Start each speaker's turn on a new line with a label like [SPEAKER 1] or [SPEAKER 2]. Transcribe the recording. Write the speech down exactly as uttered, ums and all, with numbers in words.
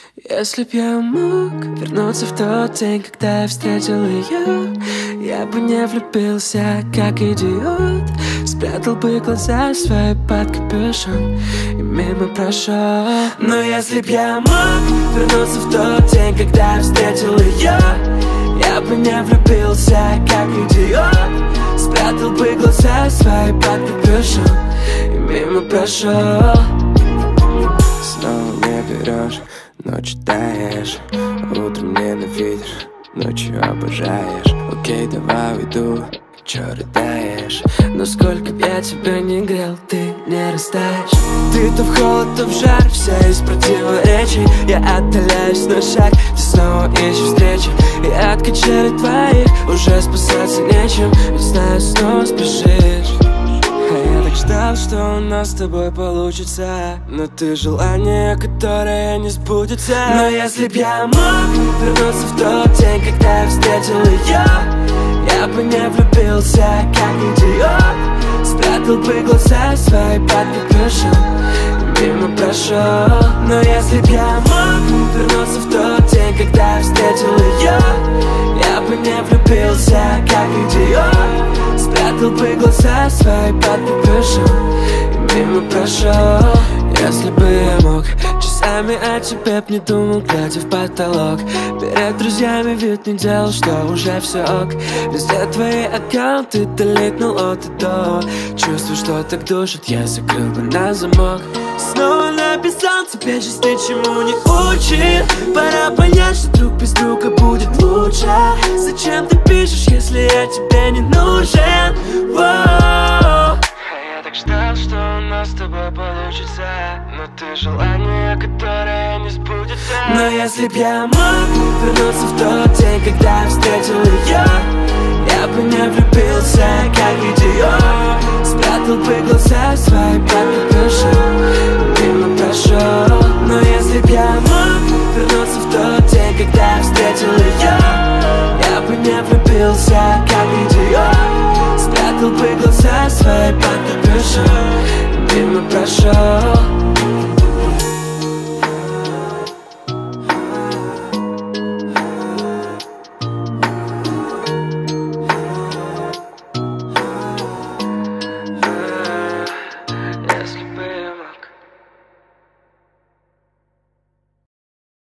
[SPEAKER 1] Если б я мог вернуться в тот день, когда я встретил ее, я бы не влюбился, как идиот. Спрятал бы глаза свои под капюшон и мимо прошел. Но если б я мог вернуться в тот день, когда я встретил ее, я бы не влюбился, как идиот. Спрятал бы глаза свои под капюшон и мимо прошел.
[SPEAKER 2] Снова не берешь, ночью таешь, утром ненавидишь, ночью обожаешь. Окей, давай уйду, чё рыдаешь?
[SPEAKER 1] Но сколько б я тебя не грел, ты не растаешь. Ты то в холод, то в жар, вся из противоречий. Я отдаляюсь на шаг, ты снова ищешь встречи. И от качелей твоих уже спасаться нечем, ведь знаю, снова спешишь. А я так ждал, что у нас с тобой получится, но ты желание, которое не сбудется. Но если б я мог вернуться в тот день, когда я встретил ее, я бы не влюбился, как идиот. Спрятал бы глаза свои под капюшон и мимо прошел. Но если б я мог вернуться в тот день, когда я встретил ее, я бы не влюбился, как идиот. Спрятал бы глаза свои под капюшон и мимо прошел. Если бы я мог, часами о тебе б не думал, глядя в потолок. Перед друзьями вид не делал, что уже все ок. Везде твои аккаунты делитнул от и до. Чувствую, что так душит, я закрыл бы на замок. Снова написал тебе, жизнь ничему не учит. Пора понять, что друг без друга будет лучше. Зачем ты пишешь, если я тебе не нужен? Воу. Ждал, что у нас с тобой получится, но ты желание, которое не сбудется. Но если б я мог вернуться в тот день, когда я встретил ее, я бы не влюбился, как идиот. Спрятал бы глаза свои под капюшон, мимо прошел. Но если б я мог вернуться в тот день, когда я встретил ее, я бы не влюбился, как идиот. Спрятал бы глаза свои под капюшон, мимо прошел.